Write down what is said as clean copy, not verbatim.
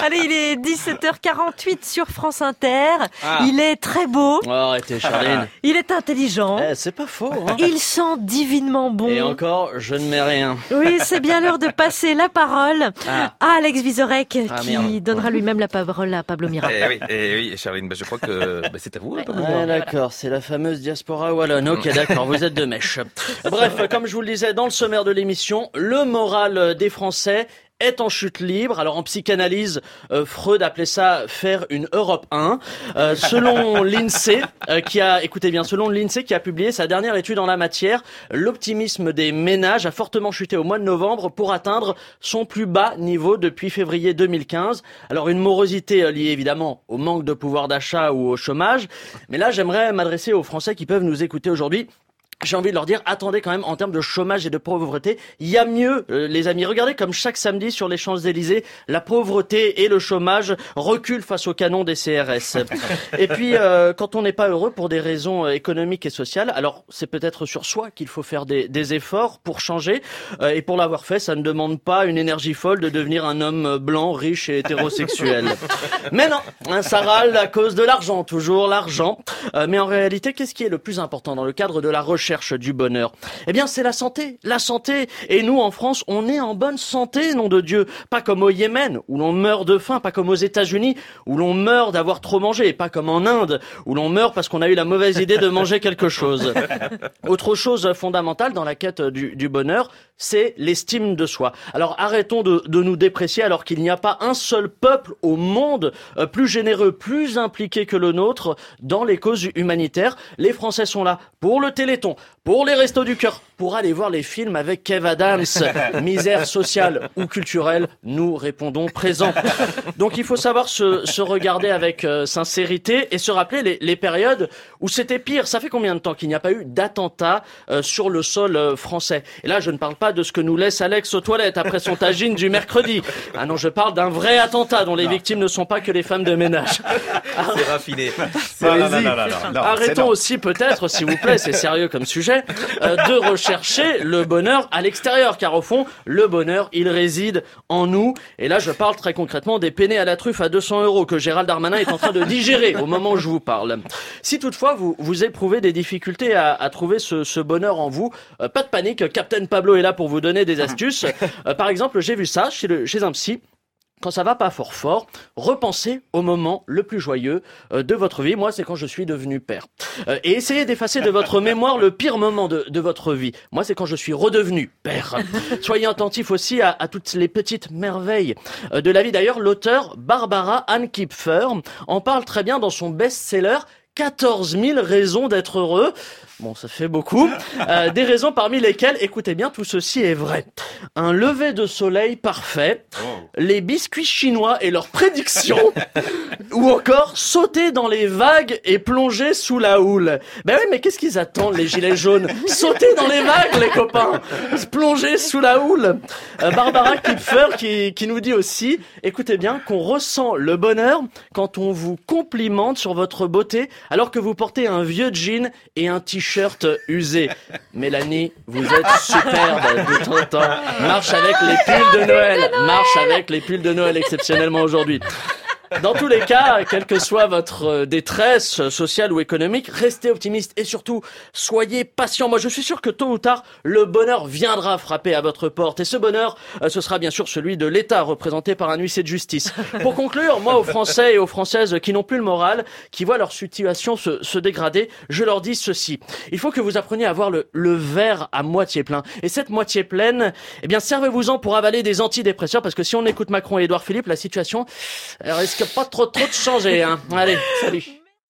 Allez, il est 17h48 sur France Inter. Il est très beau. Oh, arrêtez, Charline. Il est intelligent. C'est pas faux, hein. Il sent divinement bon. Et encore, je ne mets rien. Oui, c'est bien l'heure de passer la parole à Alex Vizorek, qui donnera lui-même la parole à Pablo Mira. Oui, Charline, je crois que c'est à vous. D'accord, c'est la fameuse diaspora wallonne. Ok, d'accord, vous êtes de mèche. Bref, comme je vous le disais dans le sommaire de l'émission, le moral des Français est en chute libre. Alors en psychanalyse, Freud appelait ça faire une Europe 1. Selon l'INSEE, selon l'INSEE qui a publié sa dernière étude en la matière, l'optimisme des ménages a fortement chuté au mois de novembre pour atteindre son plus bas niveau depuis février 2015. Alors une morosité liée évidemment au manque de pouvoir d'achat ou au chômage. Mais là, j'aimerais m'adresser aux Français qui peuvent nous écouter aujourd'hui. J'ai envie de leur dire, attendez quand même, en termes de chômage et de pauvreté, il y a mieux, les amis. Regardez comme chaque samedi sur les Champs-Élysées, la pauvreté et le chômage reculent face au canon des CRS. Et puis, quand on n'est pas heureux pour des raisons économiques et sociales, alors c'est peut-être sur soi qu'il faut faire des efforts pour changer. Et pour l'avoir fait, ça ne demande pas une énergie folle de devenir un homme blanc, riche et hétérosexuel. Mais non, ça râle à cause de l'argent, toujours l'argent. Mais en réalité, qu'est-ce qui est le plus important dans le cadre de la recherche du bonheur? Eh bien, c'est la santé. La santé. Et nous, en France, on est en bonne santé, nom de Dieu. Pas comme au Yémen, où l'on meurt de faim. Pas comme aux États-Unis, où l'on meurt d'avoir trop mangé. Et pas comme en Inde, où l'on meurt parce qu'on a eu la mauvaise idée de manger quelque chose. Autre chose fondamentale dans la quête du bonheur, c'est l'estime de soi. Alors, arrêtons de nous déprécier alors qu'il n'y a pas un seul peuple au monde plus généreux, plus impliqué que le nôtre dans les causes humanitaires. Les Français sont là pour le Téléthon, pour les Restos du Cœur, pour aller voir les films avec Kev Adams. Misère sociale ou culturelle, nous répondons présent. Donc il faut savoir se regarder avec sincérité et se rappeler les périodes où c'était pire. Ça fait combien de temps qu'il n'y a pas eu d'attentat sur le sol français? Et là, je ne parle pas de ce que nous laisse Alex aux toilettes après son tagine du mercredi. Ah non, je parle d'un vrai attentat dont les victimes ne sont pas que les femmes de ménage. C'est raffiné. Arrêtons aussi peut-être, s'il vous plaît, c'est sérieux comme sujet, de rechercher le bonheur à l'extérieur, car au fond, le bonheur, il réside en nous. Et là, je parle très concrètement des peinés à la truffe à 200 € que Gérald Darmanin est en train de digérer au moment où je vous parle. Si toutefois vous éprouvez des difficultés à trouver ce bonheur en vous, pas de panique, Captain Pablo est là pour vous donner des astuces. Par exemple, j'ai vu ça chez un psy. Quand ça va pas fort, repensez au moment le plus joyeux de votre vie. Moi, c'est quand je suis devenu père. Et essayez d'effacer de votre mémoire le pire moment de votre vie. Moi, c'est quand je suis redevenu père. Soyez attentifs aussi à toutes les petites merveilles de la vie. D'ailleurs, l'auteur Barbara Ann Kipfer en parle très bien dans son best-seller 14 000 raisons d'être heureux. Bon, ça fait beaucoup. Des raisons parmi lesquelles, écoutez bien, tout ceci est vrai. Un lever de soleil parfait, les biscuits chinois et leurs prédictions, ou encore sauter dans les vagues et plonger sous la houle. Ben oui, mais qu'est-ce qu'ils attendent, les gilets jaunes? Sauter dans les vagues, les copains, plonger sous la houle. Barbara Kipfer qui nous dit aussi, écoutez bien, qu'on ressent le bonheur quand on vous complimente sur votre beauté alors que vous portez un vieux jean et un t-shirt usé. Mélanie, vous êtes superbe de temps en temps. Marche avec les pulls de Noël. Marche avec les pulls de Noël exceptionnellement aujourd'hui. Dans tous les cas, quelle que soit votre détresse sociale ou économique, restez optimiste et surtout, soyez patient. Moi, je suis sûr que tôt ou tard, le bonheur viendra frapper à votre porte. Et ce bonheur, ce sera bien sûr celui de l'État, représenté par un huissier de justice. Pour conclure, moi, aux Français et aux Françaises qui n'ont plus le moral, qui voient leur situation se dégrader, je leur dis ceci. Il faut que vous appreniez à voir le verre à moitié plein. Et cette moitié pleine, eh bien, servez-vous-en pour avaler des antidépresseurs, parce que si on écoute Macron et Édouard Philippe, la situation risque pas trop de changer, hein. Allez, salut.